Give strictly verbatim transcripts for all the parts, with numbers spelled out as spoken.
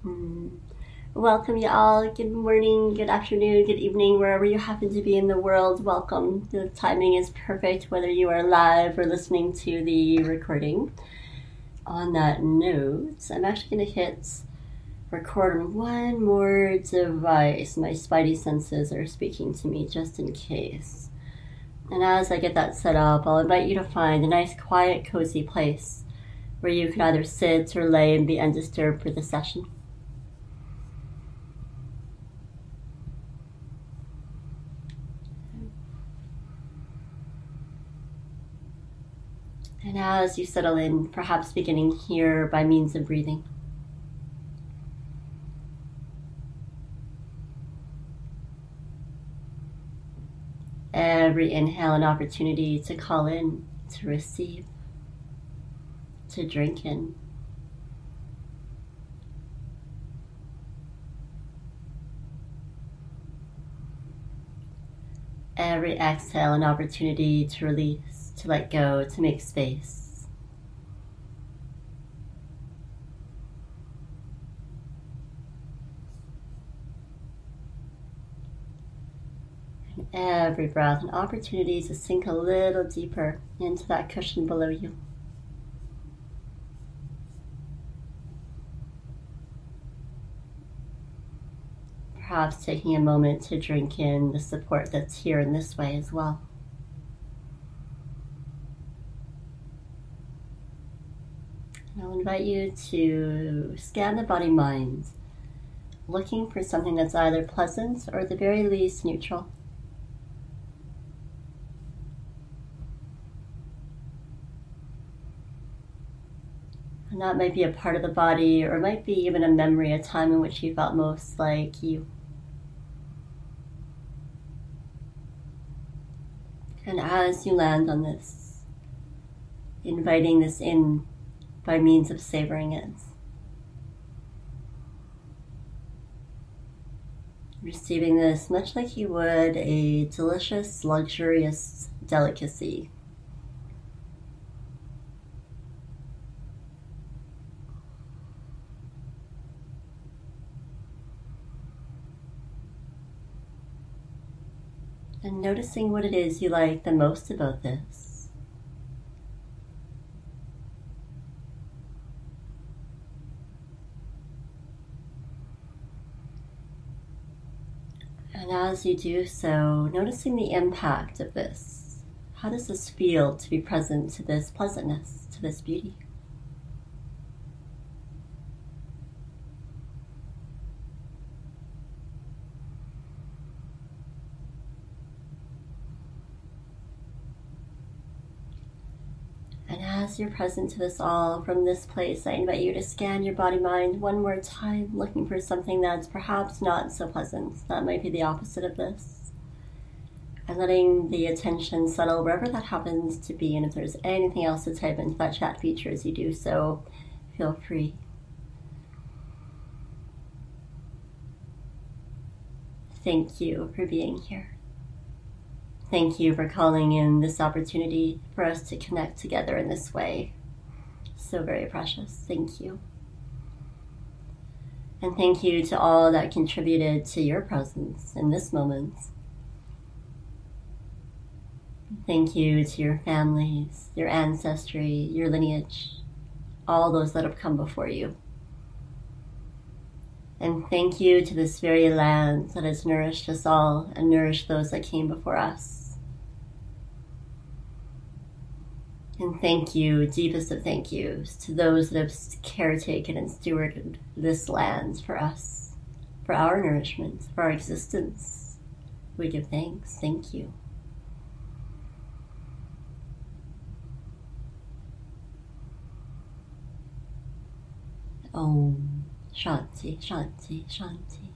Hmm. Welcome, you all. Good morning, good afternoon, good evening, wherever you happen to be in the world. Welcome. The timing is perfect, whether you are live or listening to the recording. On that note, I'm actually going to hit record on one more device. My spidey senses are speaking to me just in case. And as I get that set up, I'll invite you to find a nice, quiet, cozy place where you can either sit or lay and be undisturbed for the session. And as you settle in, perhaps beginning here by means of breathing. Every inhale an opportunity to call in, to receive, to drink in. Every exhale an opportunity to release, to let go, to make space. And every breath an opportunity to sink a little deeper into that cushion below you. Perhaps taking a moment to drink in the support that's here in this way as well. And I'll invite you to scan the body-mind, looking for something that's either pleasant or at the very least neutral. And that might be a part of the body, or it might be even a memory, a time in which you felt most like you. And as you land on this, inviting this in by means of savoring it. Receiving this much like you would a delicious, luxurious delicacy. And noticing what it is you like the most about this. And as you do so, noticing the impact of this. How does this feel to be present to this pleasantness, to this beauty? And as you're present to this all from this place, I invite you to scan your body-mind one more time, looking for something that's perhaps not so pleasant. That might be the opposite of this. And letting the attention settle wherever that happens to be. And if there's anything else to type into that chat feature as you do so, feel free. Thank you for being here. Thank you for calling in this opportunity for us to connect together in this way. So very precious. Thank you. And thank you to all that contributed to your presence in this moment. Thank you to your families, your ancestry, your lineage, all those that have come before you. And thank you to this very land that has nourished us all and nourished those that came before us. And thank you, deepest of thank yous, to those that have caretaken and stewarded this land for us, for our nourishment, for our existence. We give thanks. Thank you. Om. Shanti, Shanti, Shanti.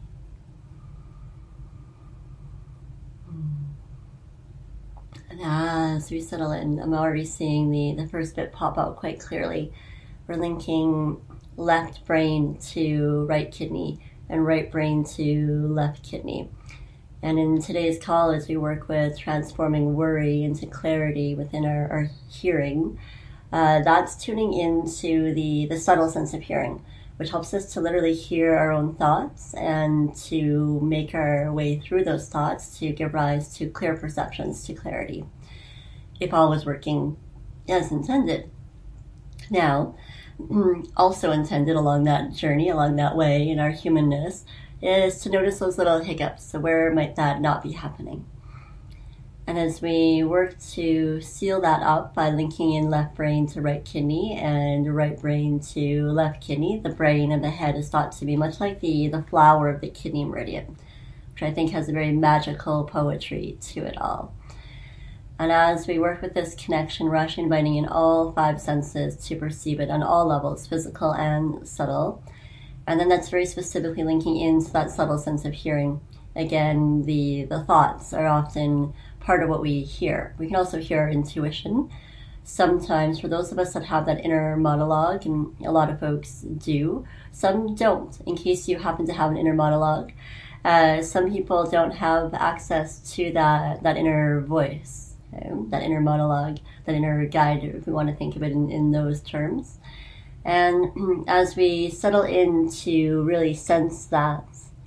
And as we settle in, I'm already seeing the, the first bit pop out quite clearly. We're linking left brain to right kidney and right brain to left kidney. And in today's call, as we work with transforming worry into clarity within our, our hearing, uh, that's tuning into the, the subtle sense of hearing, which helps us to literally hear our own thoughts and to make our way through those thoughts to give rise to clear perceptions, to clarity, if all was working as intended. Now, also intended along that journey, along that way in our humanness, is to notice those little hiccups. So where might that not be happening? And as we work to seal that up by linking in left brain to right kidney and right brain to left kidney, the brain and the head is thought to be much like the, the flower of the kidney meridian, which I think has a very magical poetry to it all. And as we work with this connection, we're actually inviting in all five senses to perceive it on all levels, physical and subtle. And then that's very specifically linking into that subtle sense of hearing. Again, the, the thoughts are often part of what we hear. We can also hear intuition. Sometimes for those of us that have that inner monologue, and a lot of folks do, some don't. In case you happen to have an inner monologue, uh, some people don't have access to that, that inner voice, okay? That inner monologue, that inner guide, if we want to think of it in, in those terms. And as we settle in to really sense that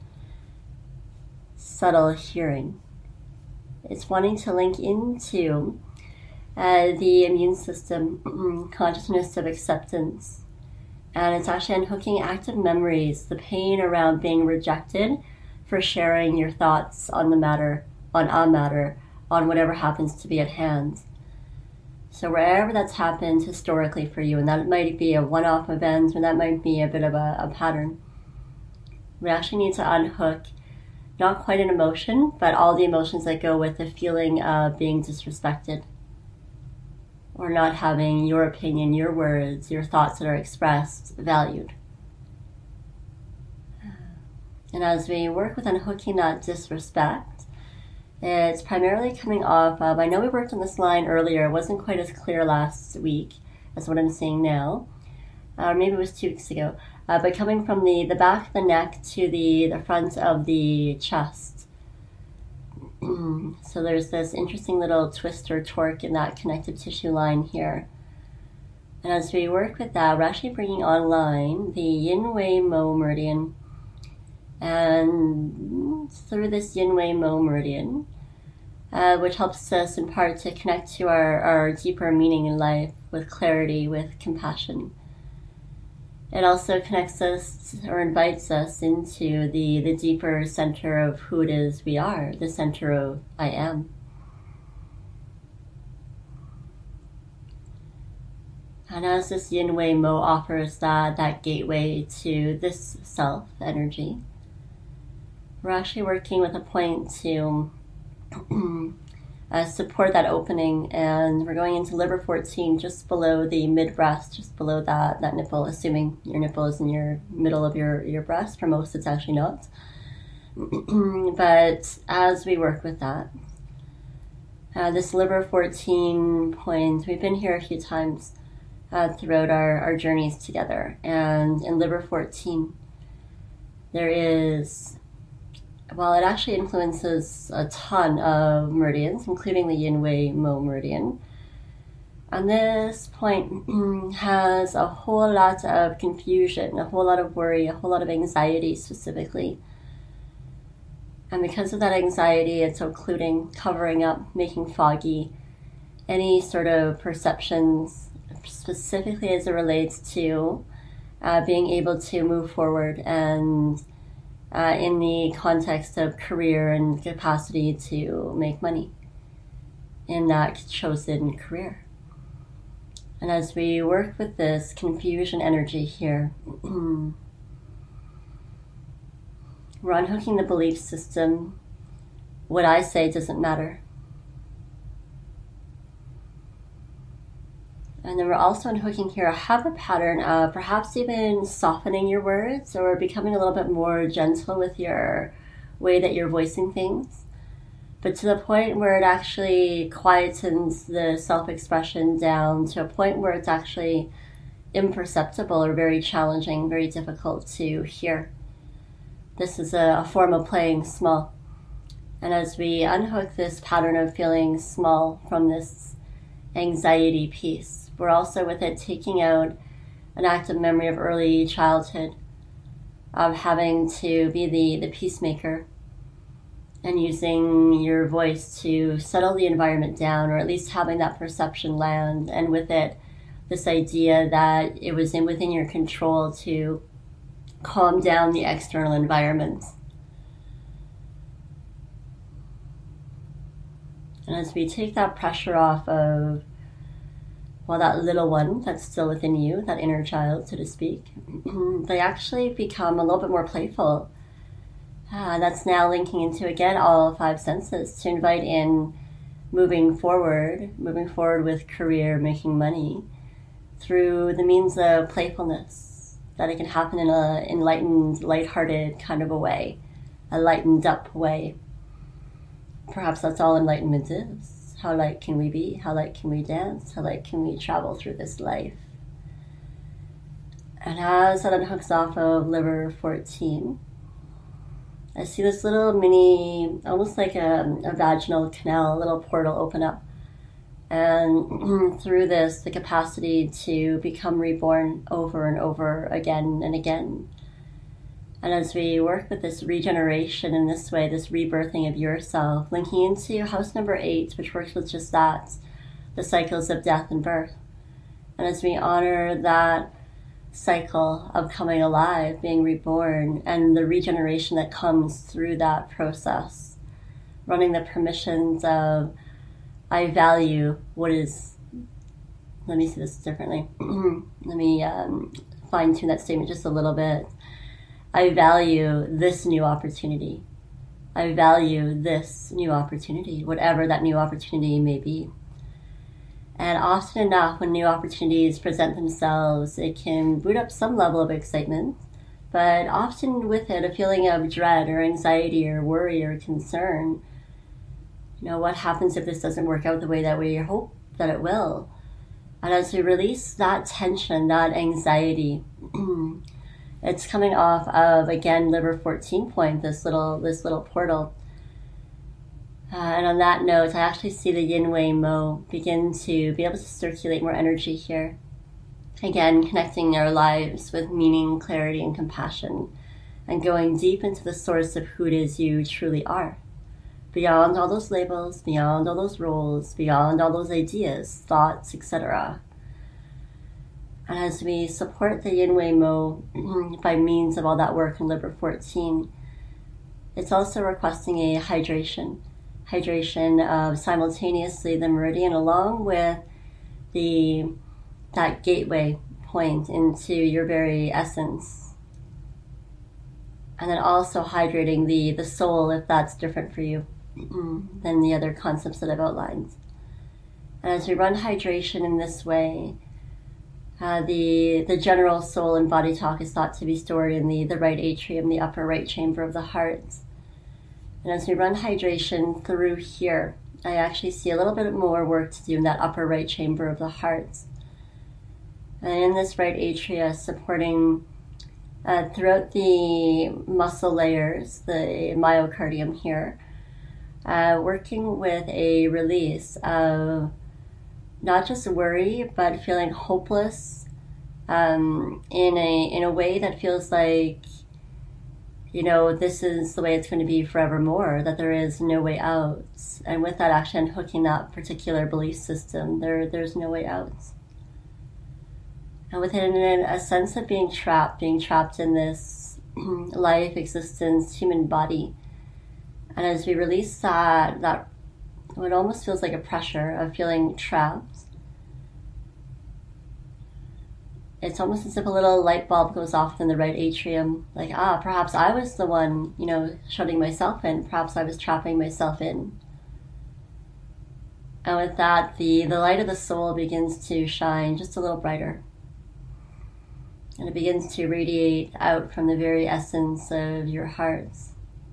subtle hearing, it's wanting to link into uh, the immune system, consciousness of acceptance. And it's actually unhooking active memories, the pain around being rejected for sharing your thoughts on the matter, on a matter, on whatever happens to be at hand. So wherever that's happened historically for you, and that might be a one-off event, or that might be a bit of a, a pattern, we actually need to unhook not quite an emotion, but all the emotions that go with the feeling of being disrespected, or not having your opinion, your words, your thoughts that are expressed valued. And as we work with unhooking that disrespect, it's primarily coming off of, I know we worked on this line earlier, it wasn't quite as clear last week as what I'm seeing now, or uh, maybe it was two weeks ago, uh, but coming from the, the back of the neck to the, the front of the chest. So there's this interesting little twist or torque in that connective tissue line here. And as we work with that, we're actually bringing online the Yin Wei Mo meridian. And through this Yin Wei Mo meridian, uh, which helps us in part to connect to our, our deeper meaning in life with clarity, with compassion. It also connects us or invites us into the, the deeper center of who it is we are, the center of I am. And as this Yin Wei Mo offers that, that gateway to this self energy, we're actually working with a point to uh, support that opening, and we're going into liver fourteen, just below the mid-breast, just below that, that nipple, assuming your nipple is in your middle of your, your breast. For most, it's actually not. But as we work with that, uh, this liver fourteen point, we've been here a few times uh, throughout our, our journeys together, and in liver fourteen, there is, well, it actually influences a ton of meridians, including the Yin Wei Mo meridian. And this point has a whole lot of confusion, a whole lot of worry, a whole lot of anxiety specifically. And because of that anxiety, it's occluding, covering up, making foggy any sort of perceptions, specifically as it relates to uh, being able to move forward and Uh, in the context of career and capacity to make money in that chosen career. And as we work with this confusion energy here, we're unhooking the belief system. What I say doesn't matter. And then we're also unhooking here a habit pattern of perhaps even softening your words or becoming a little bit more gentle with your way that you're voicing things, but to the point where it actually quietens the self-expression down to a point where it's actually imperceptible or very challenging, very difficult to hear. This is a, a form of playing small. And as we unhook this pattern of feeling small from this anxiety piece, we're also with it taking out an active memory of early childhood of having to be the, the peacemaker and using your voice to settle the environment down, or at least having that perception land, and with it, this idea that it was in within your control to calm down the external environment. And as we take that pressure off of, well, that little one that's still within you, that inner child, so to speak, they actually become a little bit more playful. Uh, that's now linking into, again, all five senses to invite in moving forward, moving forward with career, making money, through the means of playfulness, that it can happen in a enlightened, lighthearted kind of a way, a lightened up way. Perhaps that's all enlightenment is. How light can we be? How light can we dance? How light can we travel through this life? And as that unhooks off of liver fourteen, I see this little mini, almost like a, a vaginal canal, a little portal open up. And through this, the capacity to become reborn over and over again and again. And as we work with this regeneration in this way, this rebirthing of yourself, linking into house number eight, which works with just that, the cycles of death and birth. And as we honor that cycle of coming alive, being reborn, and the regeneration that comes through that process, running the permissions of, I value what is, let me see this differently. Let me um, fine tune that statement just a little bit. I value this new opportunity. I value this new opportunity, whatever that new opportunity may be. And often enough, when new opportunities present themselves, it can boot up some level of excitement, but often with it, a feeling of dread or anxiety or worry or concern. You know, what happens if this doesn't work out the way that we hope that it will? And as we release that tension, that anxiety, it's coming off of, again, liver fourteen point, this little this little portal. Uh, and on that note, I actually see the yin wei mo begin to be able to circulate more energy here. Again, connecting our lives with meaning, clarity, and compassion, and going deep into the source of who it is you truly are. Beyond all those labels, beyond all those roles, beyond all those ideas, thoughts, et cetera. And as we support the yin wei mo by means of all that work in liver fourteen, it's also requesting a hydration. Hydration of simultaneously the meridian along with the that gateway point into your very essence. And then also hydrating the, the soul if that's different for you than the other concepts that I've outlined. And as we run hydration in this way, uh, the the general soul and body talk is thought to be stored in the, the right atrium, the upper right chamber of the heart. And as we run hydration through here, I actually see a little bit more work to do in that upper right chamber of the heart. And in this right atria, supporting uh, throughout the muscle layers, the myocardium here, uh, working with a release of not just worry, but feeling hopeless um, in a in a way that feels like, you know, this is the way it's going to be forevermore, that there is no way out. And with that action, hooking that particular belief system, there there's no way out. And within a sense of being trapped, being trapped in this life, existence, human body. And as we release that, that what almost feels like a pressure of feeling trapped, it's almost as if a little light bulb goes off in the right atrium. Like, ah, perhaps I was the one, you know, shutting myself in. Perhaps I was trapping myself in. And with that, the, the light of the soul begins to shine just a little brighter. And it begins to radiate out from the very essence of your hearts.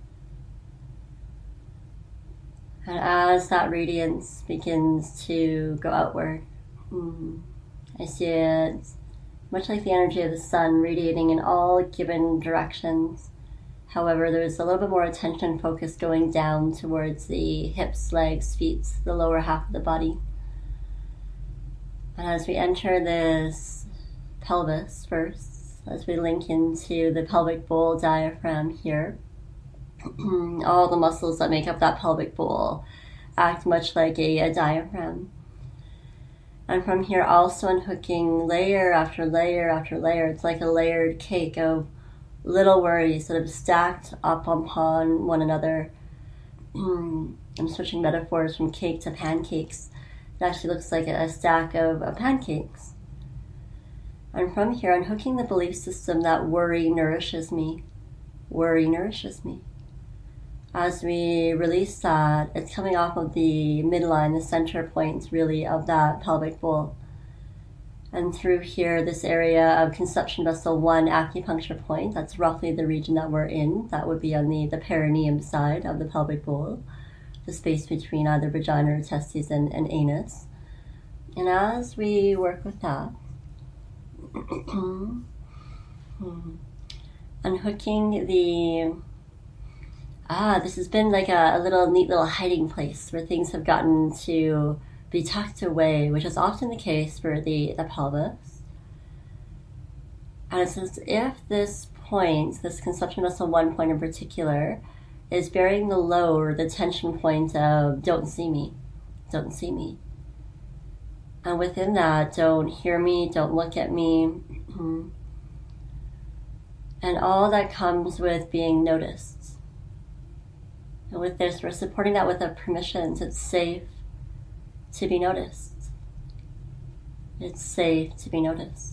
And as that radiance begins to go outward, I see it much like the energy of the sun radiating in all given directions. However, there's a little bit more attention focus going down towards the hips, legs, feet, the lower half of the body. And as we enter this pelvis first, as we link into the pelvic bowl diaphragm here. All the muscles that make up that pelvic bowl act much like a, a diaphragm. And from here also unhooking layer after layer after layer. It's like a layered cake of little worries that have stacked up upon one another. I'm switching metaphors from cake to pancakes. It actually looks like a stack of, of pancakes. And from here, unhooking the belief system that worry nourishes me. Worry nourishes me. As we release that, it's coming off of the midline, the center point, really, of that pelvic bowl. And through here, this area of conception vessel one acupuncture point, that's roughly the region that we're in. That would be on the, the perineum side of the pelvic bowl, the space between either vagina or testes and, and anus. And as we work with that, unhooking the, ah, this has been like a, a little neat little hiding place where things have gotten to be tucked away, which is often the case for the, the pelvis. And it's as if this point, this conception vessel one point in particular, is bearing the load or the tension point of don't see me, don't see me. And within that, don't hear me, don't look at me. And all that comes with being noticed. And with this, we're supporting that with a permission. It's safe to be noticed. It's safe to be noticed.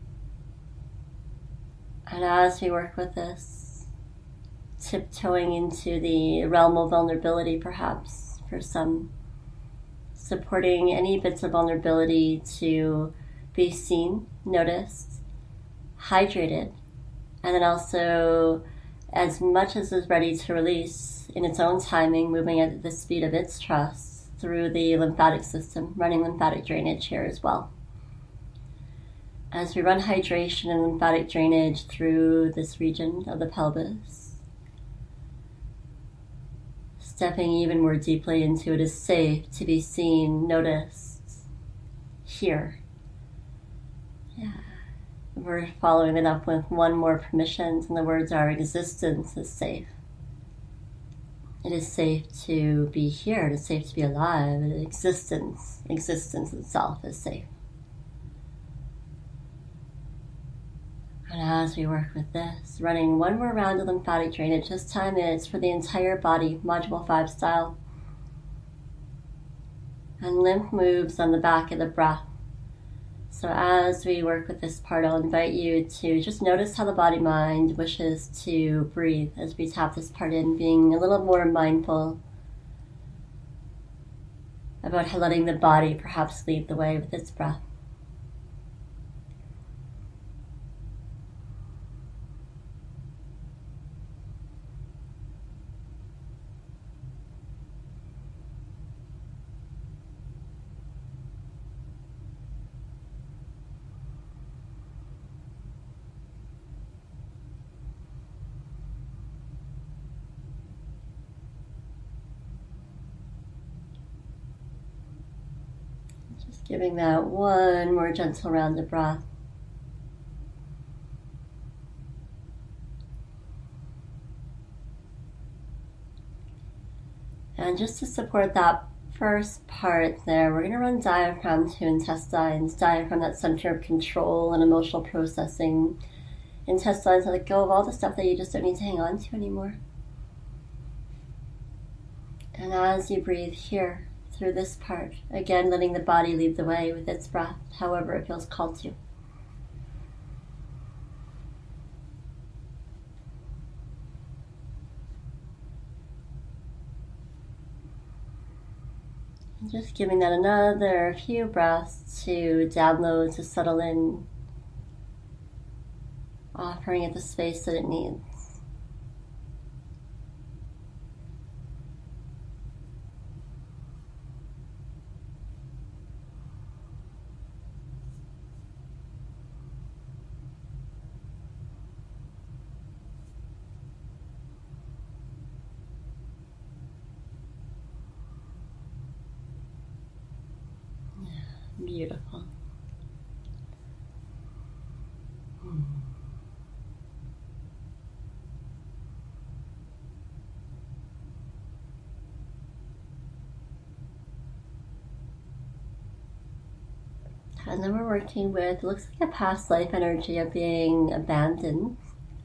And as we work with this, tiptoeing into the realm of vulnerability, perhaps, for some, supporting any bits of vulnerability to be seen, noticed, hydrated, and then also, as much as is ready to release in its own timing, moving at the speed of its trust through the lymphatic system, running lymphatic drainage here as well. As we run hydration and lymphatic drainage through this region of the pelvis, stepping even more deeply into it is safe to be seen, noticed, here. Yeah. We're following it up with one more permission, and the words are: existence is safe. It is safe to be here. It is safe to be alive. Existence, existence itself is safe. And as we work with this, running one more round of lymphatic drainage, this time it's for the entire body, module five style. And lymph moves on the back of the breath. So as we work with this part, I'll invite you to just notice how the body-mind wishes to breathe as we tap this part in, being a little more mindful about letting the body perhaps lead the way with its breath. Giving that one more gentle round of breath. And just to support that first part there, we're going to run diaphragm to intestines, diaphragm, that center of control and emotional processing. Intestines, let go of all the stuff that you just don't need to hang on to anymore. And as you breathe here, through this part, again letting the body lead the way with its breath, however it feels called to. And just giving that another few breaths to download, to settle in, offering it the space that it needs. Beautiful. And then we're working with, it looks like a past life energy of being abandoned.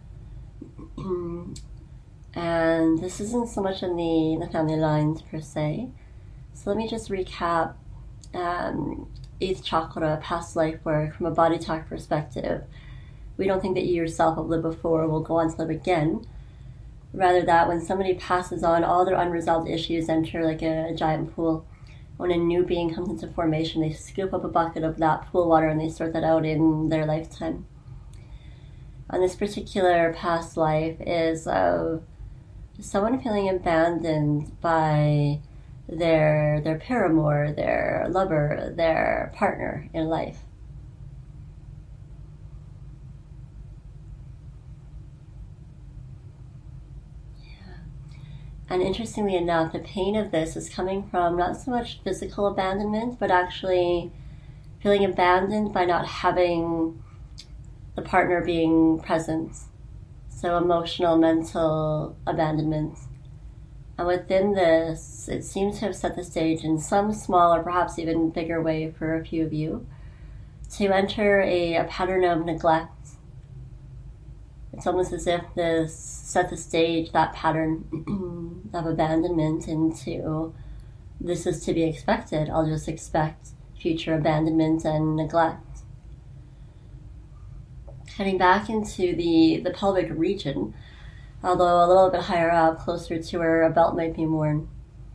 And this isn't so much in the, the family lines per se. So let me just recap um, eighth chakra, past life work from a body talk perspective. We don't think that you yourself have lived before or will go on to live again. Rather that when somebody passes on, all their unresolved issues enter like a, a giant pool. When a new being comes into formation, they scoop up a bucket of that pool water and they sort that out in their lifetime. And this particular past life is of someone feeling abandoned by their their paramour, their lover, their partner in life. And interestingly enough, the pain of this is coming from not so much physical abandonment, but actually feeling abandoned by not having the partner being present. So emotional, mental abandonment. And within this, it seems to have set the stage in some small or perhaps even bigger way for a few of you to enter a, a pattern of neglect. It's almost as if this set the stage, that pattern of abandonment, into this is to be expected. I'll just expect future abandonment and neglect. Heading back into the, the pelvic region, although a little bit higher up, closer to where a belt might be worn.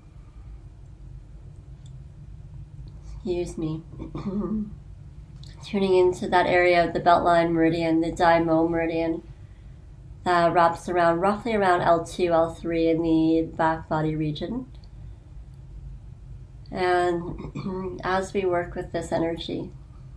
Excuse me. Tuning into that area of the beltline meridian, the Daimo meridian, that wraps around roughly around L two, L three in the back body region. And as we work with this energy,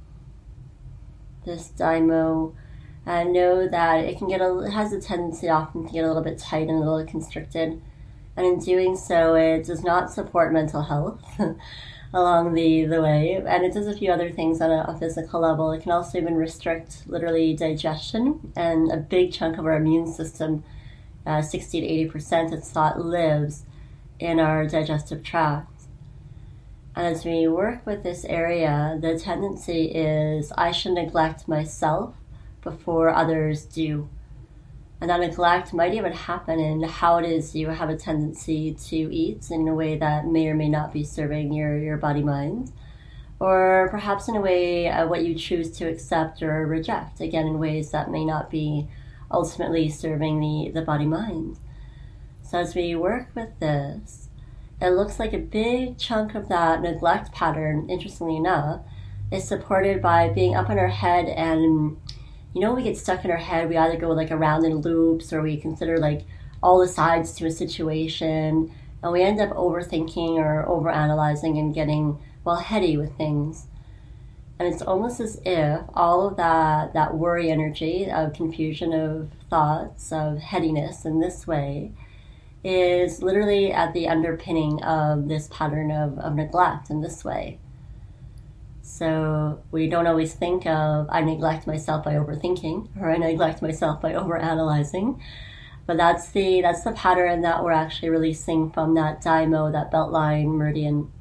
this Daimo, uh, know that it can get a, it has a tendency often to get a little bit tight and a little constricted. And in doing so, it does not support mental health along the, the way. And it does a few other things on a, a physical level. It can also even restrict literally digestion, and a big chunk of our immune system, uh, sixty to eighty percent, it's thought lives in our digestive tract. And as we work with this area, the tendency is I should neglect myself before others do. And that neglect might even happen in how it is you have a tendency to eat in a way that may or may not be serving your, your body-mind. Or perhaps in a way uh, what you choose to accept or reject, again in ways that may not be ultimately serving the, the body-mind. So as we work with this, it looks like a big chunk of that neglect pattern, interestingly enough, is supported by being up in our head. And you know, we get stuck in our head, we either go like around in loops, or we consider like all the sides to a situation, and we end up overthinking or overanalyzing and getting, well, heady with things. And it's almost as if all of that, that worry energy of confusion, of thoughts, of headiness in this way is literally at the underpinning of this pattern of, of neglect in this way. So we don't always think of, I neglect myself by overthinking, or I neglect myself by overanalyzing. But that's the that's the pattern that we're actually releasing from that Daimo, that beltline meridian.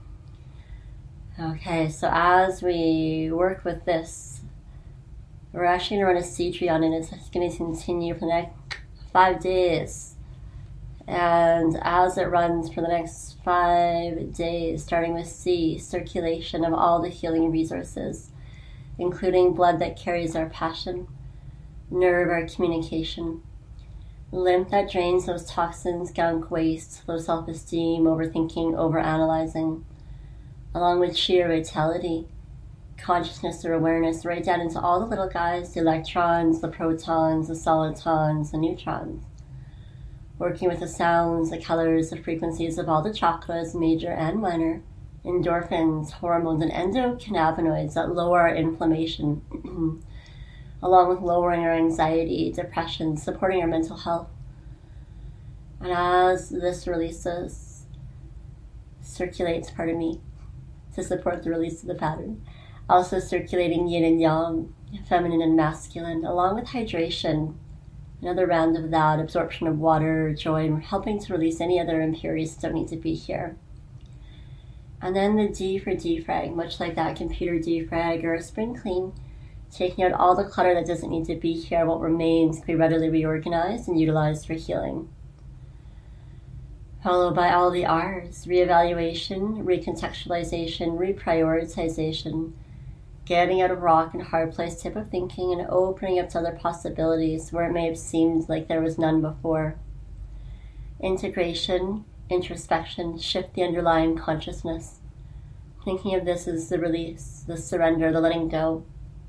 Okay, so as we work with this, we're actually going to run a seed tree on it. It's going to continue for the next five days. And as it runs for the next five days, starting with C, circulation of all the healing resources, including blood that carries our passion, nerve our communication, lymph that drains those toxins, gunk, waste, low self-esteem, overthinking, overanalyzing, along with sheer vitality, consciousness or awareness, right down into all the little guys, the electrons, the protons, the solitons, the neutrons. Working with the sounds, the colors, the frequencies of all the chakras, major and minor, endorphins, hormones, and endocannabinoids that lower our inflammation, along with lowering our anxiety, depression, supporting our mental health. And as this releases, circulates, pardon me, to support the release of the pattern, also circulating yin and yang, feminine and masculine, along with hydration. Another round of that, absorption of water, joy, and helping to release any other impurities that don't need to be here. And then the D for defrag, much like that computer defrag or a spring clean, taking out all the clutter that doesn't need to be here. What remains can be readily reorganized and utilized for healing. Followed by all the R's: reevaluation, recontextualization, reprioritization, getting out of rock and hard place type of thinking and opening up to other possibilities where it may have seemed like there was none before. Integration, introspection, shift the underlying consciousness. Thinking of this as the release, the surrender, the letting go.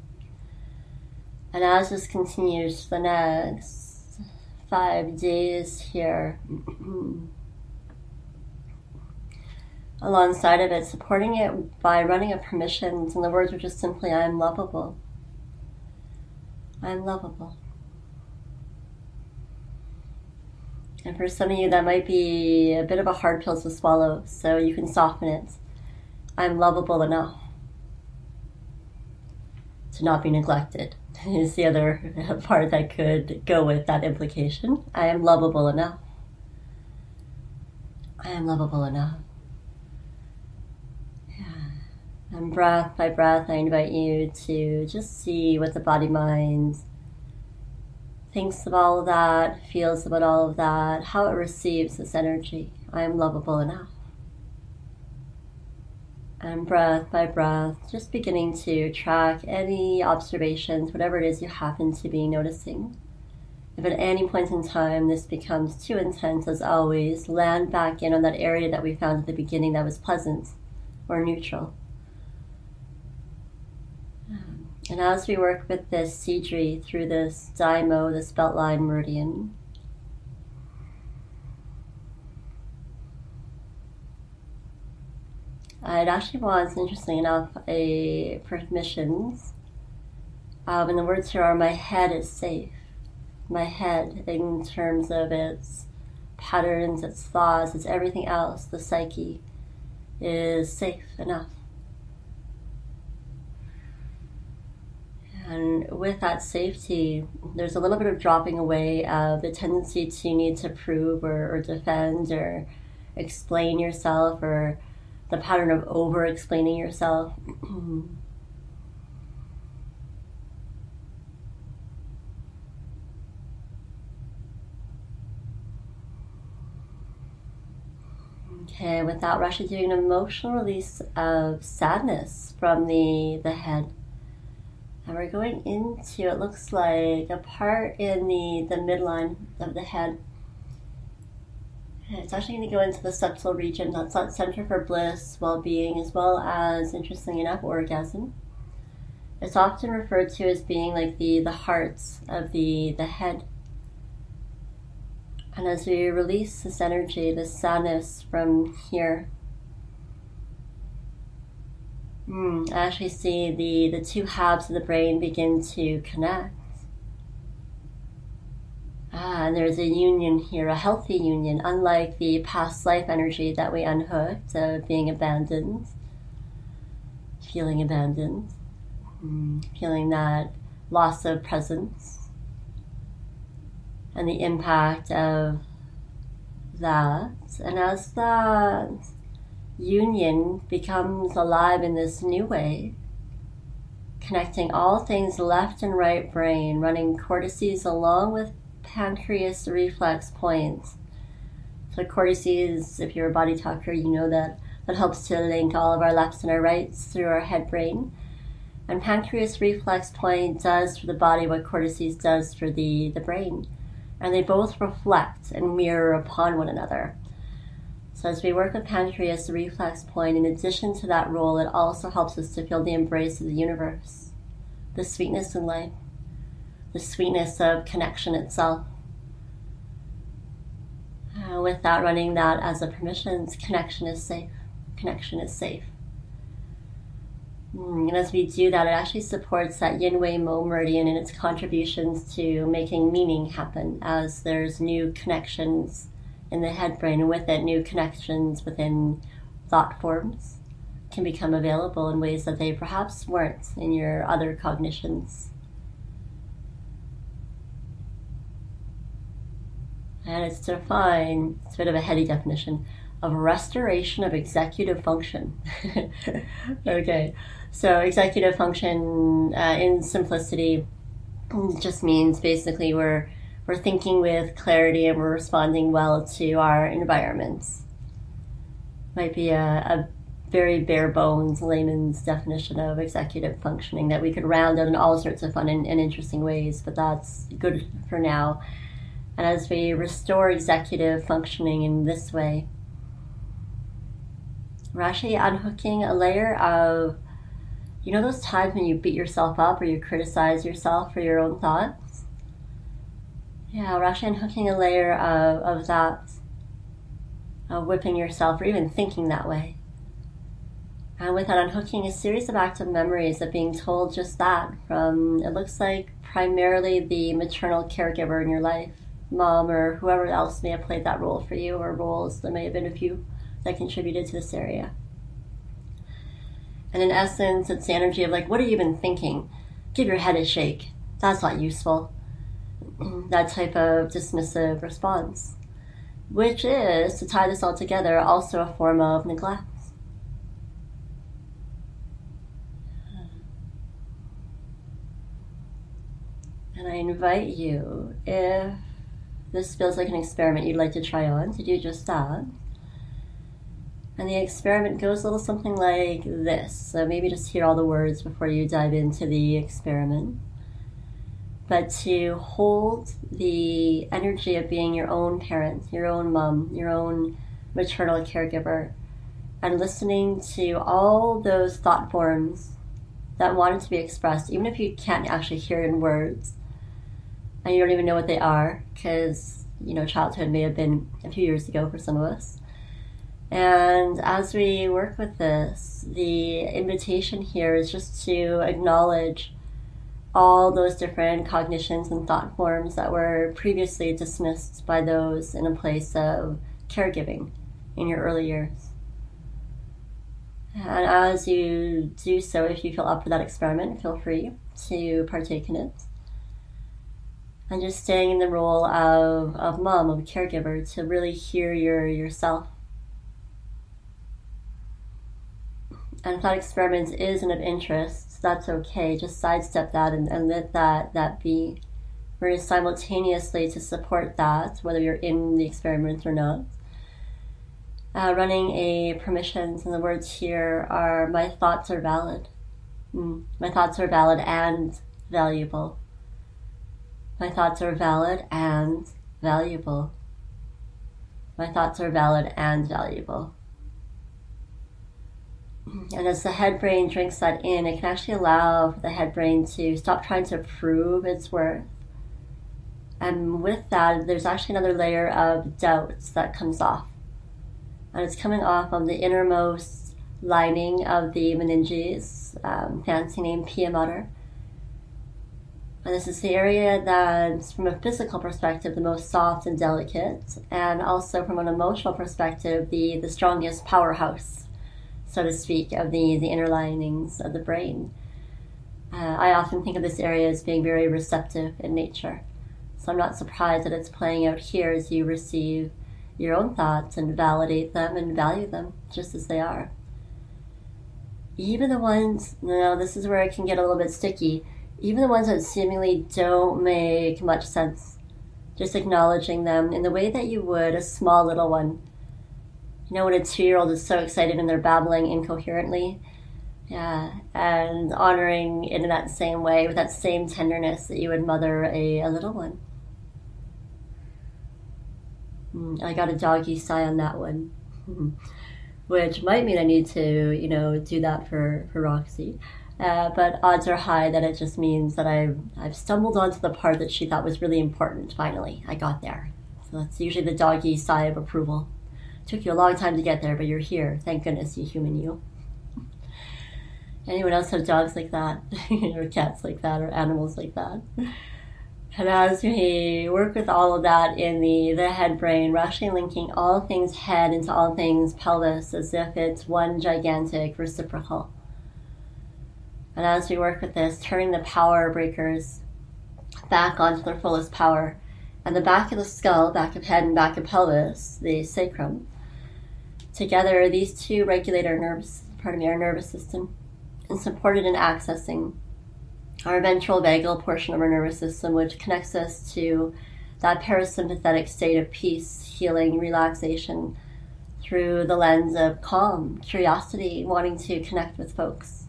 And as this continues for the next five days here, alongside of it, supporting it by running a permissions, and the words are just simply, I am lovable. I am lovable. And for some of you, that might be a bit of a hard pill to swallow, so you can soften it. I'm lovable enough to not be neglected is the other part that could go with that implication. I am lovable enough. I am lovable enough. Yeah. And breath by breath, I invite you to just see what the body-mind thinks of all of that, feels about all of that, how it receives this energy. I am lovable enough. And breath by breath, just beginning to track any observations, whatever it is you happen to be noticing. If at any point in time this becomes too intense, as always, land back in on that area that we found at the beginning that was pleasant or neutral. And as we work with this Sidri through this Daimo, this beltline meridian, it actually was, interestingly enough, a permissions. Um, and the words here are, my head is safe. My head, in terms of its patterns, its thoughts, its everything else, the psyche, is safe enough. And with that safety, there's a little bit of dropping away of the tendency to need to prove or, or defend or explain yourself, or the pattern of over-explaining yourself. Okay, without rushing, doing an emotional release of sadness from the, the head. And we're going into, it looks like, a part in the, the midline of the head. It's actually going to go into the subtle region. That's that center for bliss, well-being, as well as, interestingly enough, orgasm. It's often referred to as being like the, the heart of the, the head. And as we release this energy, this sadness from here, mm, I actually see the, the two halves of the brain begin to connect. Ah, and there's a union here, a healthy union, unlike the past life energy that we unhooked, uh, being abandoned, feeling abandoned, mm, feeling that loss of presence, and the impact of that. And as that union becomes alive in this new way, connecting all things left and right brain, running cortices along with pancreas reflex points. So cortices, if you're a body talker, you know that that helps to link all of our lefts and our rights through our head brain. And pancreas reflex point does for the body what cortices does for the, the brain. And they both reflect and mirror upon one another. So as we work with pancreas reflex point, in addition to that role, it also helps us to feel the embrace of the universe, the sweetness in life, the sweetness of connection itself. Uh, without running that as a permissions, connection is safe. Connection is safe. Mm, and as we do that, it actually supports that Yin Wei Mo meridian and its contributions to making meaning happen, as there's new connections in the head brain, and with it, new connections within thought forms can become available in ways that they perhaps weren't in your other cognitions. And it's defined, it's a bit of a heady definition, of restoration of executive function. Okay, so executive function uh, in simplicity just means basically we're we're thinking with clarity and we're responding well to our environments. Might be a, a very bare bones layman's definition of executive functioning that we could round out in all sorts of fun and, and interesting ways, but that's good for now. And as we restore executive functioning in this way, we're actually unhooking a layer of, you know, those times when you beat yourself up or you criticize yourself for your own thoughts? Yeah, we're actually unhooking a layer of, of that, of whipping yourself or even thinking that way. And with that, unhooking a series of active memories of being told just that from, it looks like, primarily the maternal caregiver in your life, mom or whoever else may have played that role for you, or roles, there may have been a few that contributed to this area. And in essence, it's the energy of like, what have you been thinking? Give your head a shake. That's not useful. That type of dismissive response, which is, to tie this all together, also a form of neglect. And I invite you, if this feels like an experiment you'd like to try on, to do just that. And the experiment goes a little something like this. So maybe just hear all the words before you dive into the experiment. But to hold the energy of being your own parent, your own mom, your own maternal caregiver, and listening to all those thought forms that wanted to be expressed, even if you can't actually hear it in words, and you don't even know what they are, because, you know, childhood may have been a few years ago for some of us. And as we work with this, the invitation here is just to acknowledge all those different cognitions and thought forms that were previously dismissed by those in a place of caregiving in your early years. And as you do so, if you feel up for that experiment, feel free to partake in it. And just staying in the role of, of mom, of caregiver, to really hear your yourself. And if that experiment isn't of interest, that's okay. Just sidestep that and, and let that, that be. We're going to simultaneously, to support that, whether you're in the experiment or not, uh, running a permissions, and the words here are, my thoughts are valid. Mm. My thoughts are valid and valuable. My thoughts are valid and valuable. My thoughts are valid and valuable. And as the head brain drinks that in, it can actually allow the head brain to stop trying to prove its worth. And with that, there's actually another layer of doubts that comes off. And it's coming off of the innermost lining of the meninges, um, fancy name pia mater. And this is the area that's, from a physical perspective, the most soft and delicate, and also from an emotional perspective, the, the strongest powerhouse, so to speak, of the, the inner linings of the brain. Uh, I often think of this area as being very receptive in nature. So I'm not surprised that it's playing out here as you receive your own thoughts and validate them and value them just as they are. Even the ones, you know, this is where it can get a little bit sticky, even the ones that seemingly don't make much sense, just acknowledging them in the way that you would a small little one. You know, when a two-year-old is so excited and they're babbling incoherently, yeah, and honoring it in that same way, with that same tenderness that you would mother a, a little one. Mm, I got a doggy sigh on that one, which might mean I need to, you know, do that for, for Roxy. Uh, but odds are high that it just means that I've, I've stumbled onto the part that she thought was really important. Finally, I got there. So that's usually the doggy sigh of approval. Took you a long time to get there, but you're here. Thank goodness, you human you. Anyone else have dogs like that? Or cats like that, or animals like that? And as we work with all of that in the, the head brain, we're actually linking all things head into all things pelvis as if it's one gigantic reciprocal. And as we work with this, turning the power breakers back onto their fullest power. And the back of the skull, back of head and back of pelvis, the sacrum, Together, these two regulate our nerves, pardon me, our nervous system, and support it in accessing our ventral vagal portion of our nervous system, which connects us to that parasympathetic state of peace, healing, relaxation, through the lens of calm, curiosity, wanting to connect with folks.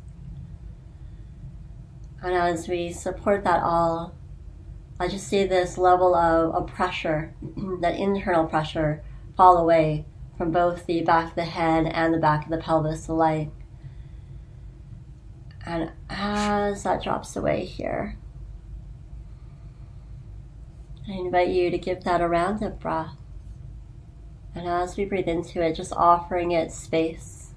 And as we support that all, I just see this level of, of pressure, that internal pressure, fall away from both the back of the head and the back of the pelvis alike. And as that drops away here, I invite you to give that a round of breath. And as we breathe into it, just offering it space.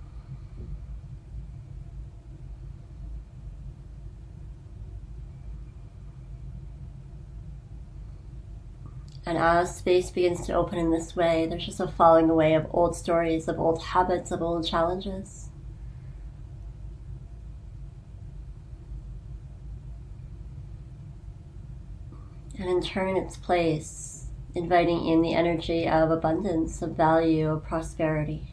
And as space begins to open in this way, there's just a falling away of old stories, of old habits, of old challenges. And in turn, its place, inviting in the energy of abundance, of value, of prosperity.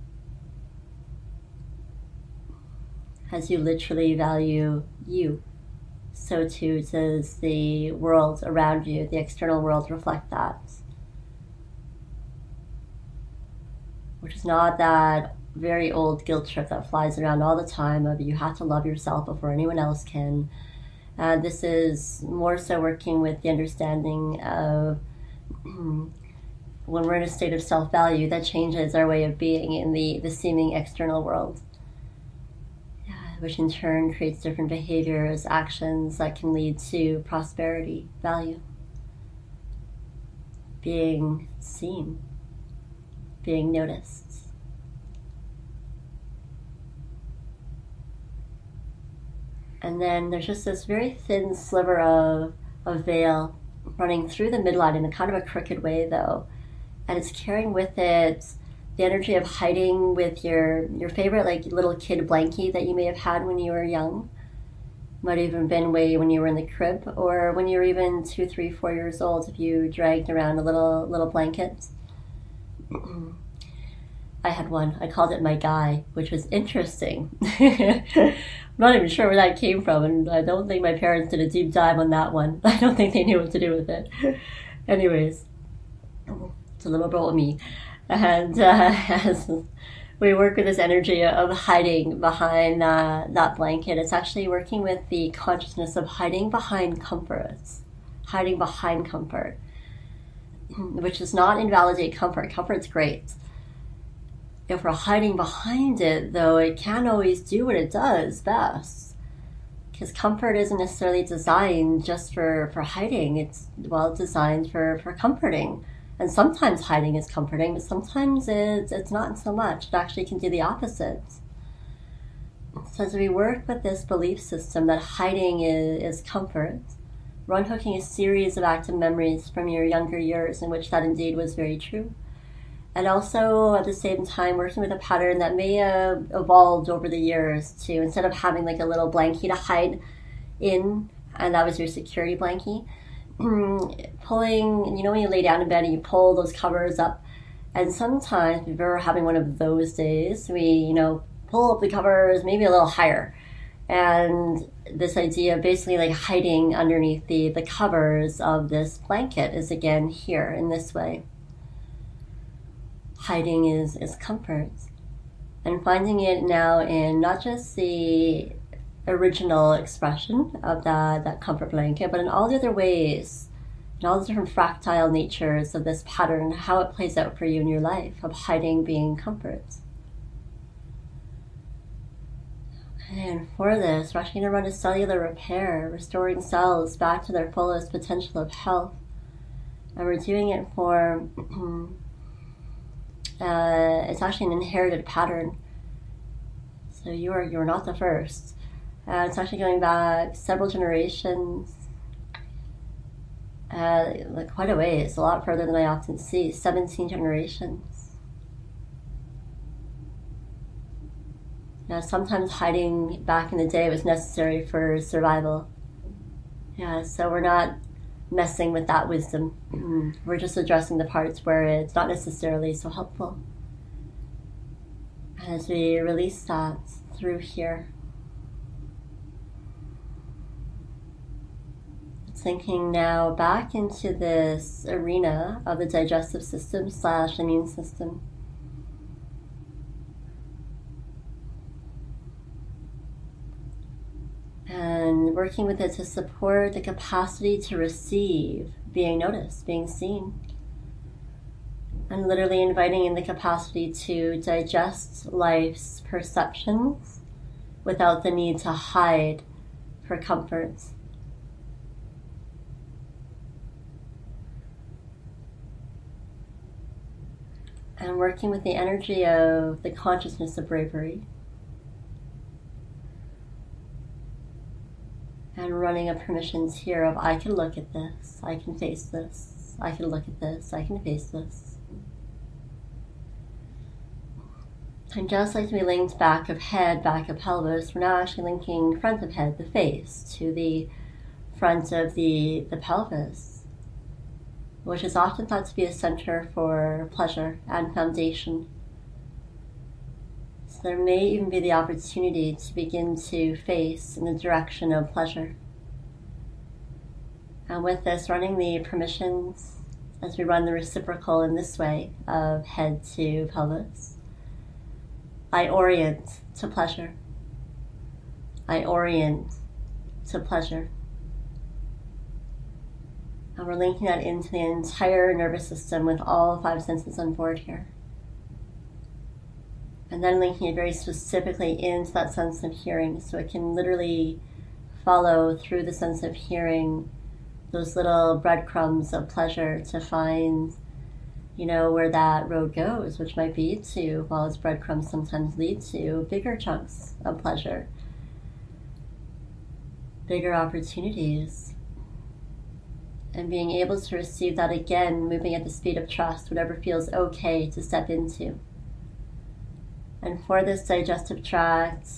As you literally value you, so too does the world around you, the external world, reflect that. Which is not that very old guilt trip that flies around all the time of you have to love yourself before anyone else can. Uh, this is more so working with the understanding of when we're in a state of self-value, that changes our way of being in the, the seeming external world, yeah, which in turn creates different behaviors, actions that can lead to prosperity, value, being seen, being noticed. And then there's just this very thin sliver of, of veil running through the midline in a kind of a crooked way, though. And it's carrying with it the energy of hiding with your, your favorite like little kid blankie that you may have had when you were young. Might have even been way when you were in the crib, or when you were even two, three, four years old, if you dragged around a little little blanket. I had one. I called it my guy, which was interesting. I'm not even sure where that came from, and I don't think my parents did a deep dive on that one. I don't think they knew what to do with it. Anyways, it's a little about me. And uh, as we work with this energy of hiding behind uh, that blanket, it's actually working with the consciousness of hiding behind comforts, hiding behind comfort, which does not invalidate comfort. Comfort's great. If we're hiding behind it, though, it can't always do what it does best. Because comfort isn't necessarily designed just for, for hiding. It's, well, designed for, for comforting. And sometimes hiding is comforting, but sometimes it's, it's not so much. It actually can do the opposite. So as we work with this belief system that hiding is, is comfort, we're unhooking a series of active memories from your younger years in which that indeed was very true. And also, at the same time, working with a pattern that may have evolved over the years to, instead of having like a little blankie to hide in, and that was your security blankie, pulling, you know when you lay down in bed and you pull those covers up, and sometimes, if you're ever having one of those days, we, you know, pull up the covers maybe a little higher. And this idea of basically like hiding underneath the, the covers of this blanket is again here in this way. Hiding is, is comfort, and finding it now in not just the original expression of that, that comfort blanket, but in all the other ways, in all the different fractile natures of this pattern, how it plays out for you in your life, of hiding being comfort. And for this, we're actually going to run a cellular repair, restoring cells back to their fullest potential of health. And we're doing it for... Uh, it's actually an inherited pattern. So you are you're not the first. Uh, it's actually going back several generations, uh, like quite a ways, a lot further than I often see. seventeen generations. Now, sometimes hiding back in the day was necessary for survival. Yeah, so we're not messing with that wisdom. We're just addressing the parts where it's not necessarily so helpful. As we release that through here, sinking now back into this arena of the digestive system slash immune system. And working with it to support the capacity to receive, being noticed, being seen. And literally inviting in the capacity to digest life's perceptions without the need to hide for comfort. And working with the energy of the consciousness of bravery. And running of permissions here of I can look at this, I can face this, I can look at this, I can face this. And just like we linked back of head, back of pelvis, we're now actually linking front of head, the face, to the front of the, the pelvis, which is often thought to be a center for pleasure and foundation. So there may even be the opportunity to begin to face in the direction of pleasure. And with this, running the permissions as we run the reciprocal in this way of head to pelvis. I orient to pleasure. I orient to pleasure. And we're linking that into the entire nervous system with all five senses on board here. And then linking it very specifically into that sense of hearing, so it can literally follow through the sense of hearing those little breadcrumbs of pleasure to find, you know, where that road goes, which might be to, well, as breadcrumbs sometimes lead to, bigger chunks of pleasure, bigger opportunities. And being able to receive that again, moving at the speed of trust, whatever feels okay to step into. And for this digestive tract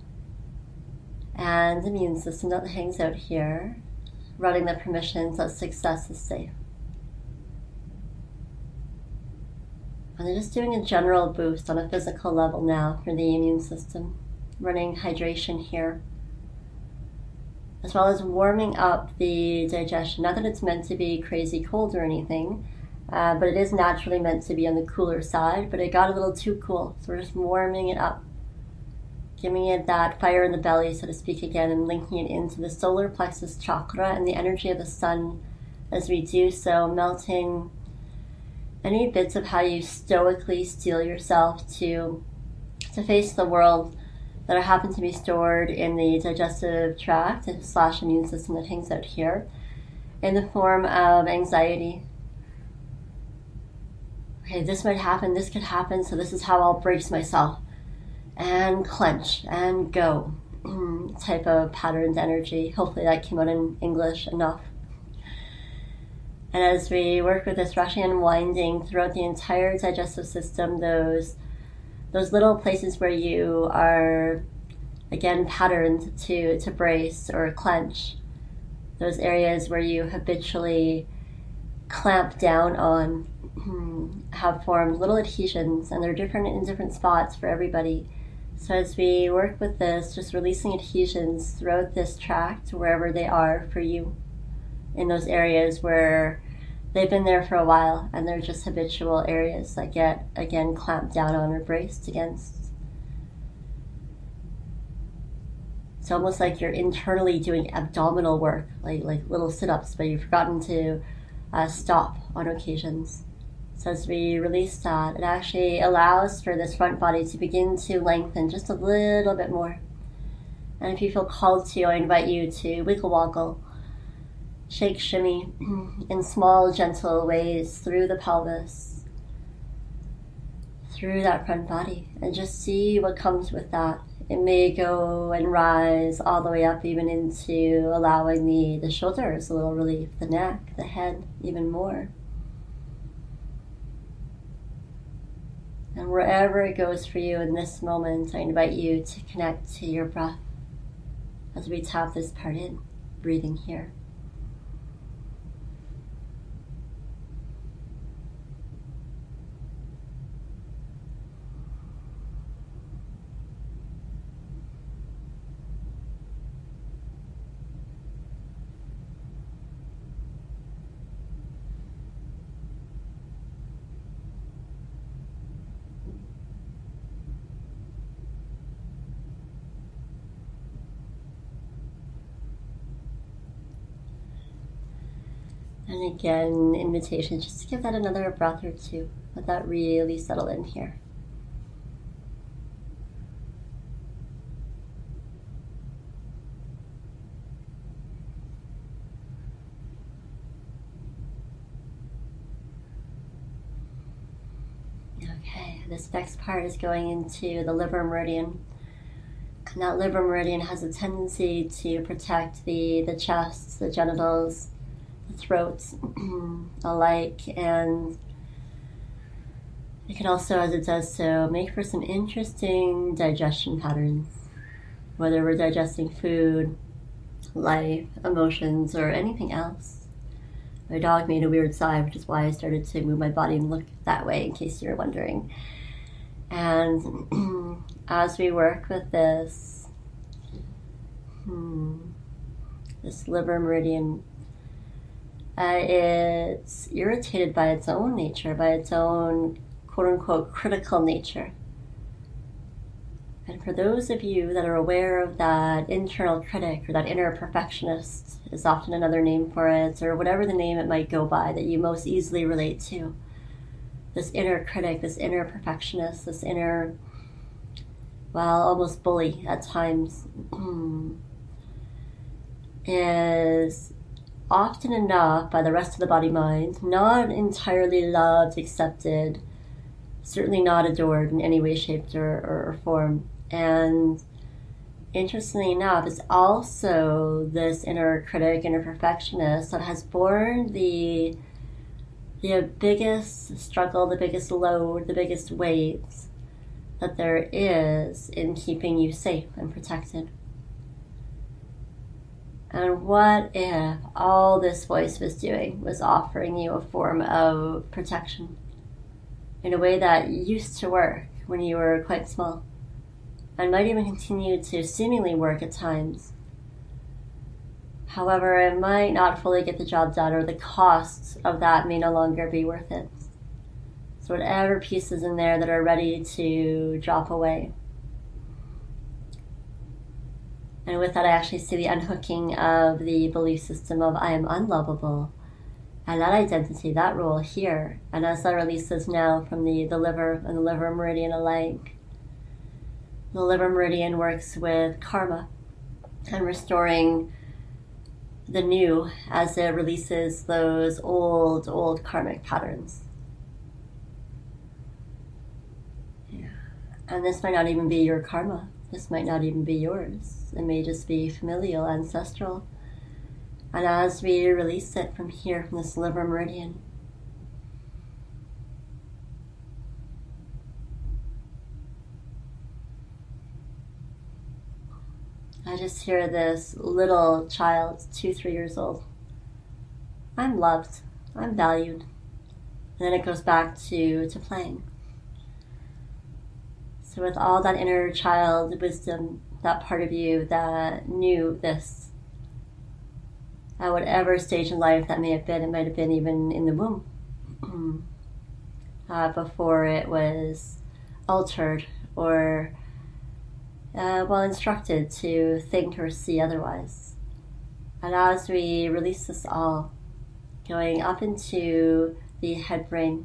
and immune system that hangs out here, running the permissions that success is safe. And then just doing a general boost on a physical level now for the immune system, running hydration here, as well as warming up the digestion. Not that it's meant to be crazy cold or anything, uh, but it is naturally meant to be on the cooler side, but it got a little too cool, so we're just warming it up, giving it that fire in the belly, so to speak, again, and linking it into the solar plexus chakra and the energy of the sun as we do so, melting any bits of how you stoically steel yourself to, to face the world that are happen to be stored in the digestive tract slash immune system that hangs out here in the form of anxiety. Okay, this might happen, this could happen, so this is how I'll brace myself. And clench and go type of patterned energy. Hopefully that came out in English enough. And as we work with this, rushing and unwinding throughout the entire digestive system, those those little places where you are, again, patterned to, to brace or clench, those areas where you habitually clamp down on, have formed little adhesions, and they're different in different spots for everybody. So as we work with this, just releasing adhesions throughout this tract, wherever they are for you, in those areas where they've been there for a while and they're just habitual areas that get, again, clamped down on or braced against. It's almost like you're internally doing abdominal work, like, like little sit-ups, but you've forgotten to uh, stop on occasions. So as we release that, it actually allows for this front body to begin to lengthen just a little bit more. And if you feel called to, I invite you to wiggle woggle, shake, shimmy in small, gentle ways through the pelvis, through that front body, and just see what comes with that. It may go and rise all the way up even into allowing the, the shoulders a little relief, the neck, the head even more. And wherever it goes for you in this moment, I invite you to connect to your breath as we tap this part in, breathing here. And again, invitation just to give that another breath or two. Let that really settle in here. Okay, this next part is going into the liver meridian. And that liver meridian has a tendency to protect the, the chest, the genitals, the throat alike, and it can also, as it does so, make for some interesting digestion patterns, whether we're digesting food, life, emotions, or anything else. My dog made a weird sign, which is why I started to move my body and look that way, in case you're wondering. And as we work with this, hmm, this liver meridian, uh, it's irritated by its own nature, by its own quote-unquote critical nature. And for those of you that are aware of that internal critic or that inner perfectionist is often another name for it, or whatever the name it might go by that you most easily relate to, this inner critic, this inner perfectionist, this inner, well, almost bully at times, is often enough by the rest of the body-mind not entirely loved, accepted, certainly not adored in any way, shape, or, or, or form. And interestingly enough, it's also this inner critic, inner perfectionist that has borne the the biggest struggle, the biggest load, the biggest weight that there is in keeping you safe and protected. And what if all this voice was doing was offering you a form of protection in a way that used to work when you were quite small, and might even continue to seemingly work at times. However, it might not fully get the job done, or the costs of that may no longer be worth it. So whatever pieces in there that are ready to drop away. And with that, I actually see the unhooking of the belief system of I am unlovable, and that identity, that role here. And as that releases now from the, the liver and the liver meridian alike, the liver meridian works with karma and restoring the new as it releases those old, old karmic patterns. Yeah. And this might not even be your karma. This might not even be yours. It may just be familial, ancestral. And as we release it from here, from this liver meridian, I just hear this little child, two, three years old. I'm loved. I'm valued. And then it goes back to, to playing. So with all that inner child wisdom, that part of you that knew this, at whatever stage in life that may have been, it might have been even in the womb, uh, before it was altered or Uh, well instructed to think or see otherwise. And as we release this all, going up into the head brain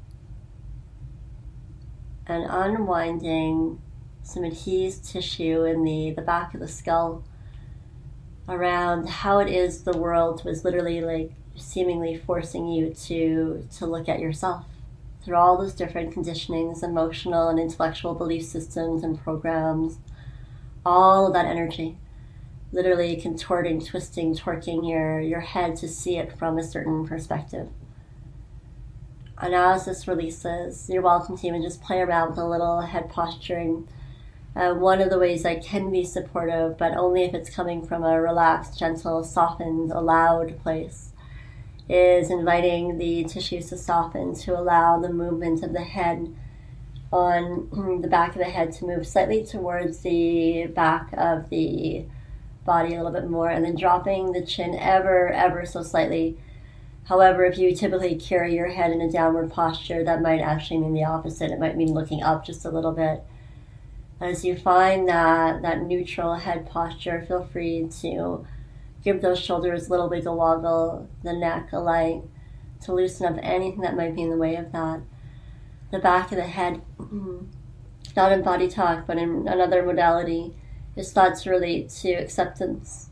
and unwinding some adhesed tissue in the, the back of the skull around how it is the world was literally like seemingly forcing you to, to look at yourself through all those different conditionings, emotional and intellectual belief systems and programs. All of that energy, literally contorting, twisting, torquing your, your head to see it from a certain perspective. And as this releases, you're welcome to even just play around with a little head posturing. Uh, one of the ways I can be supportive, but only if it's coming from a relaxed, gentle, softened, allowed place, is inviting the tissues to soften, to allow the movement of the head on the back of the head to move slightly towards the back of the body a little bit more, and then dropping the chin ever, ever so slightly. However, if you typically carry your head in a downward posture, that might actually mean the opposite. It might mean looking up just a little bit. As you find that, that neutral head posture, feel free to give those shoulders a little wiggle woggle, the neck a light, to loosen up anything that might be in the way of that. The back of the head, not in body talk, but in another modality, is thought to relate to acceptance.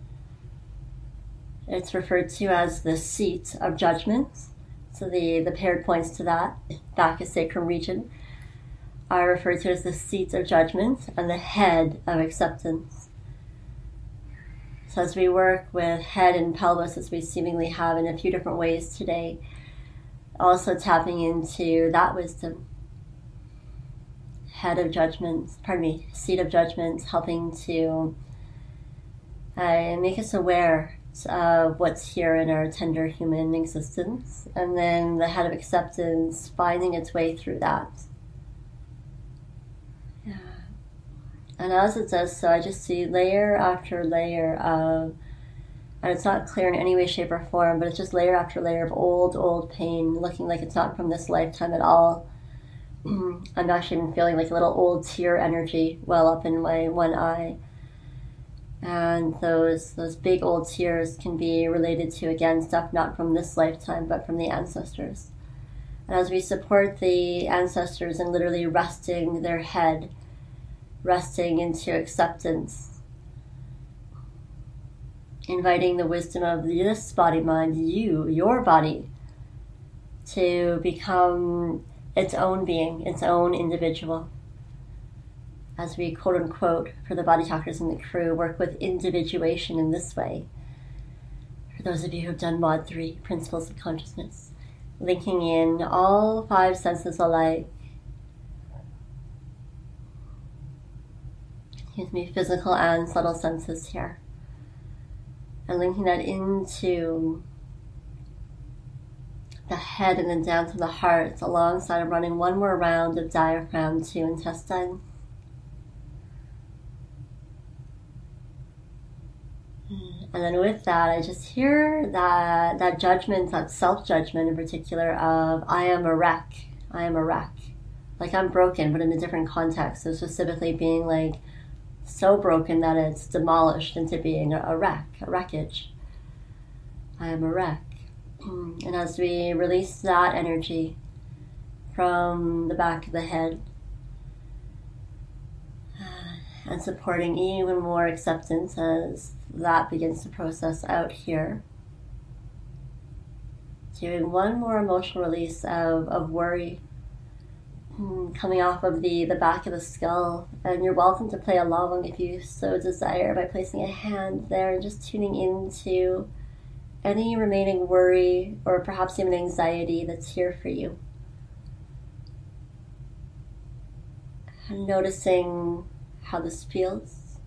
It's referred to as the seat of judgment. So the, the paired points to that, back of sacrum region, are referred to as the seat of judgment and the head of acceptance. So as we work with head and pelvis, as we seemingly have in a few different ways today, also tapping into that wisdom. Head of judgment, pardon me, seat of judgment, helping to uh, make us aware of what's here in our tender human existence. And then the head of acceptance, finding its way through that. Yeah. And as it does so, I just see layer after layer of, and it's not clear in any way, shape, or form, but it's just layer after layer of old, old pain, looking like it's not from this lifetime at all. I'm actually even feeling like a little old tear energy well up in my one eye. And those those big old tears can be related to, again, stuff not from this lifetime, but from the ancestors. And as we support the ancestors in literally resting their head, resting into acceptance, inviting the wisdom of this body, mind, you, your body, to become its own being, its own individual. As we, quote unquote, for the body talkers in the crew, work with individuation in this way. For those of you who have done Mod three, Principles of Consciousness, linking in all five senses alike. Excuse me, physical and subtle senses here. And linking that into the head and then down to the heart, alongside of running one more round of diaphragm to intestine. And then with that, I just hear that that judgment, that self-judgment in particular of, I am a wreck, I am a wreck. Like I'm broken, but in a different context. So specifically being like so broken that it's demolished into being a, a wreck, a wreckage. I am a wreck. And as we release that energy from the back of the head, and supporting even more acceptance as that begins to process out here. Doing one more emotional release of, of worry coming off of the, the back of the skull. And you're welcome to play along if you so desire by placing a hand there and just tuning into any remaining worry or perhaps even anxiety that's here for you. And noticing how this feels.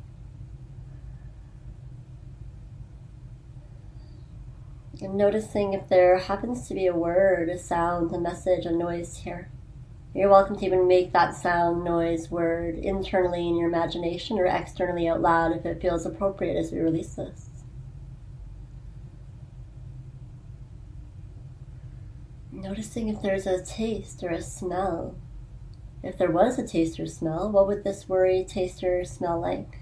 And noticing if there happens to be a word, a sound, a message, a noise here. You're welcome to even make that sound, noise, word internally in your imagination or externally out loud if it feels appropriate as we release this. Noticing if there's a taste or a smell. If there was a taste or smell, what would this worry, taste, or smell like?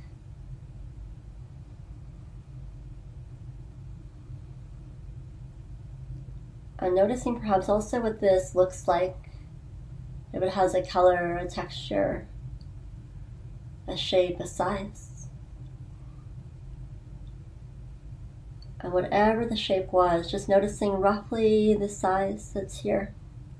And noticing perhaps also what this looks like, if it has a color, a texture, a shape, a size. And whatever the shape was, just noticing roughly the size that's here.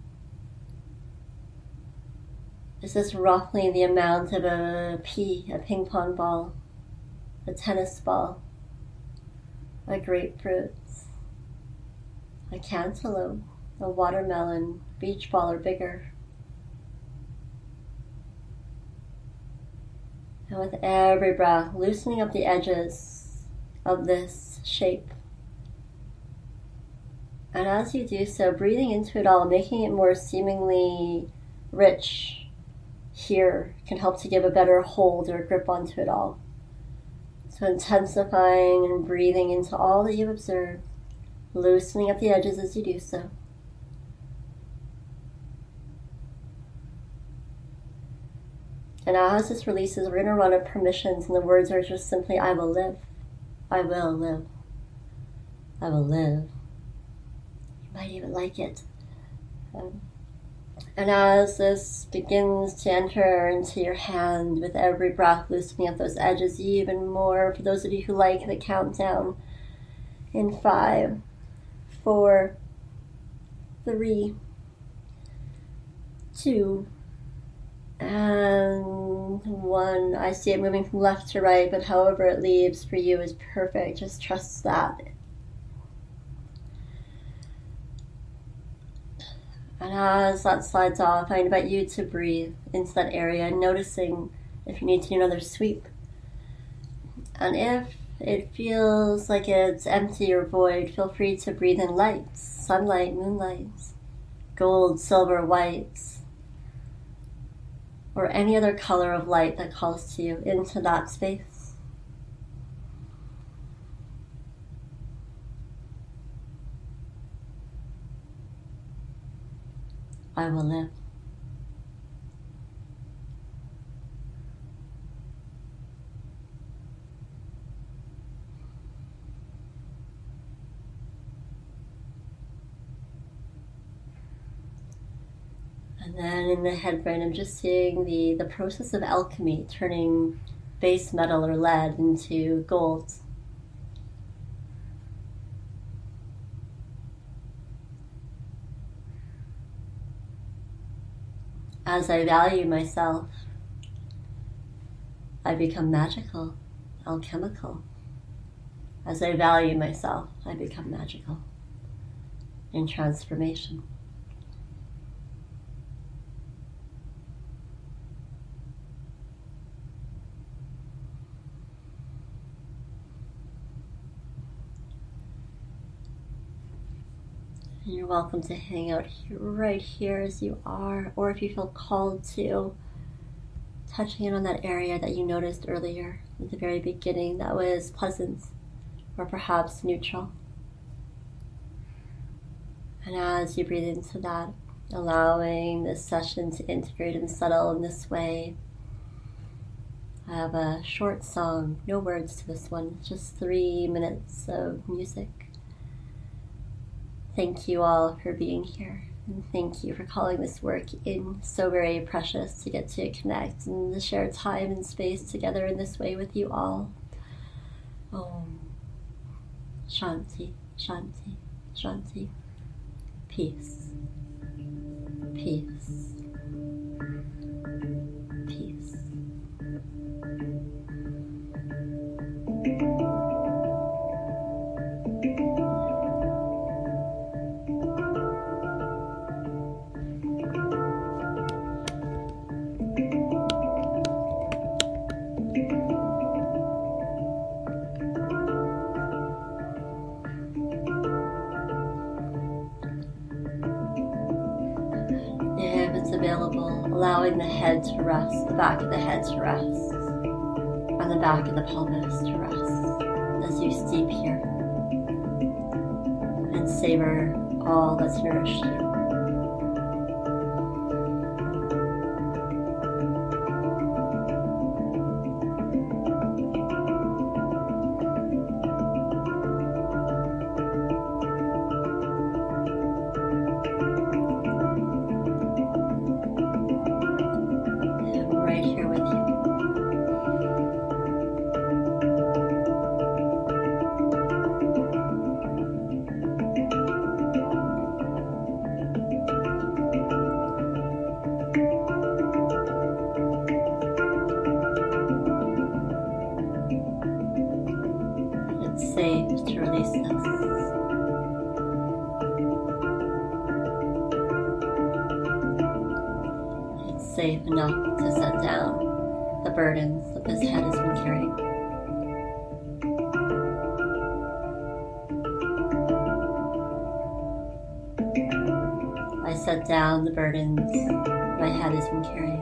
Is this roughly the amount of a pea, a ping pong ball, a tennis ball, a grapefruit, a cantaloupe, a watermelon, beach ball or bigger? And with every breath, loosening up the edges of this shape. And as you do so, breathing into it all, making it more seemingly rich here can help to give a better hold or grip onto it all. So intensifying and breathing into all that you've observed, loosening up the edges as you do so. And as this releases, we're going to run up permissions, and the words are just simply, I will live. I will live. I will live. You might even like it. Um, and as this begins to enter into your hand with every breath, loosening up those edges even more, for those of you who like the countdown, in five, four, three, two, and one. I see it moving from left to right, but however it leaves for you is perfect. Just trust that. And as that slides off, I invite you to breathe into that area, noticing if you need to do another sweep. And if it feels like it's empty or void, feel free to breathe in lights, sunlight, moonlight, gold, silver, whites, or any other color of light that calls to you into that space. I will live. And then in the head brain, I'm just seeing the, the process of alchemy, turning base metal or lead into gold. As I value myself, I become magical, alchemical. As I value myself, I become magical in transformation. And you're welcome to hang out here, right here as you are, or if you feel called to, touching in on that area that you noticed earlier at the very beginning that was pleasant or perhaps neutral. And as you breathe into that, allowing this session to integrate and settle in this way, I have a short song, no words to this one, just three minutes of music. Thank you all for being here, and thank you for calling this work in. So very precious to get to connect and to share time and space together in this way with you all. Om Shanti, Shanti, Shanti. Peace, peace, peace. If it's available, allowing the head to rest, the back of the head to rest, and the back of the pelvis to rest as you steep here and savor all that's nourished you. It's safe to release this. It's safe enough to set down the burdens that this head has been carrying. I set down the burdens my head has been carrying.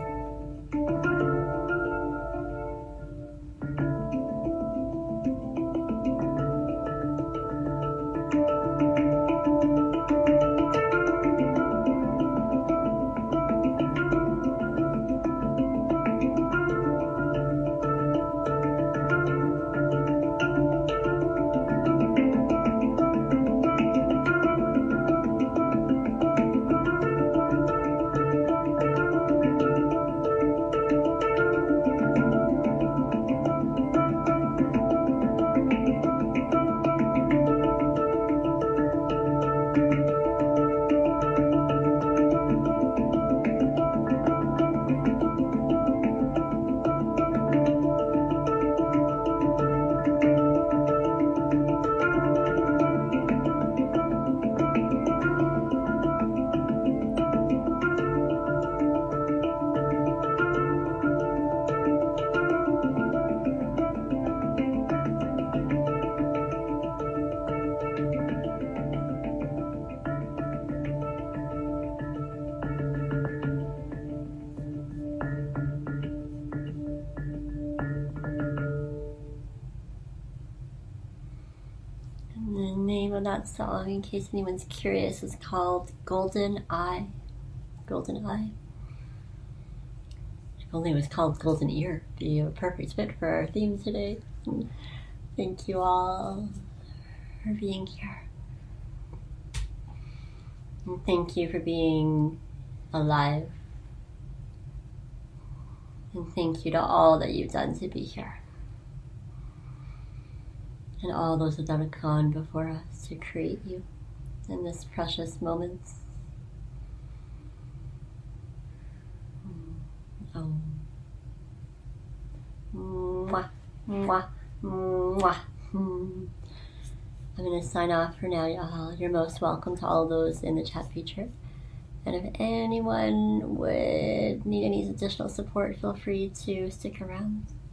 and that song, in case anyone's curious, is called Golden Eye. Golden Eye. If only it was called Golden Ear, it'd be a perfect fit for our theme today. Thank you all for being here. And thank you for being alive. And thank you to all that you've done to be here. And all those that have gone before us to create you in this precious moment. Oh. Mwah, mwah, mwah. I'm going to sign off for now, y'all. You're most welcome to all those in the chat feature. And if anyone would need any additional support, feel free to stick around.